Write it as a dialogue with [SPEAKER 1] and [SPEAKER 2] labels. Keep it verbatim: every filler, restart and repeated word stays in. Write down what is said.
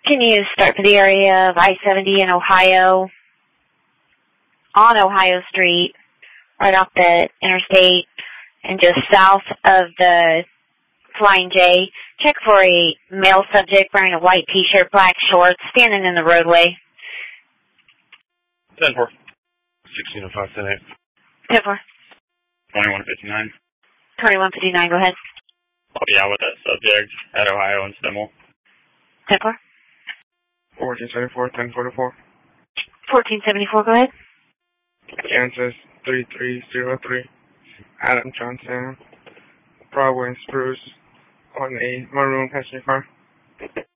[SPEAKER 1] Can you start for the area of I seventy in Ohio, on Ohio Street, right off the interstate, and just south of the Flying J? Check for a male subject wearing a white t-shirt, black shorts, standing in the roadway.
[SPEAKER 2] ten four. sixteen oh five, ten eight.
[SPEAKER 1] ten four.
[SPEAKER 2] twenty-one fifty-nine.
[SPEAKER 1] twenty-one fifty-nine, go ahead.
[SPEAKER 2] I'll be out with that subject at Ohio and Stimmel.
[SPEAKER 1] ten four.
[SPEAKER 3] fourteen seventy-four, ten forty-four.
[SPEAKER 1] fourteen seventy-four, go ahead.
[SPEAKER 3] Kansas three three zero three. Adam Johnson. Broadway and Spruce on a maroon passenger car.